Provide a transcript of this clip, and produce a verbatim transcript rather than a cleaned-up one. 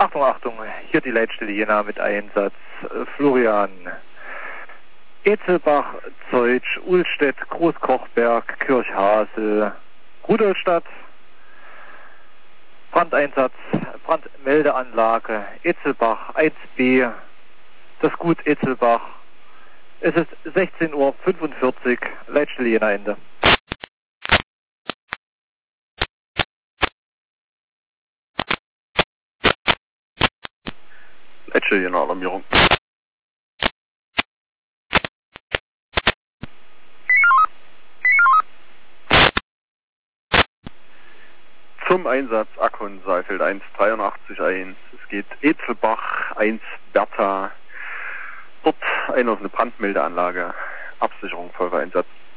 Achtung, Achtung, hier die Leitstelle Jena mit Einsatz. Florian. Etzelbach, Zeutsch, Uhlstedt, Großkochberg, Kirchhasel, Rudolstadt. Brandeinsatz, Brandmeldeanlage, Etzelbach eins b, das Gut Etzelbach. Es ist sechzehn Uhr fünfundvierzig, Leitstelle Jena Ende. Leitstelle Jena Alarmierung. Zum Einsatz Akkon Seifeld eins dreiundachtzig eins. Es geht Etzelbach eins Bertha. Dort eine offene Brandmeldeanlage. Absicherung, Feuerwehreinsatz.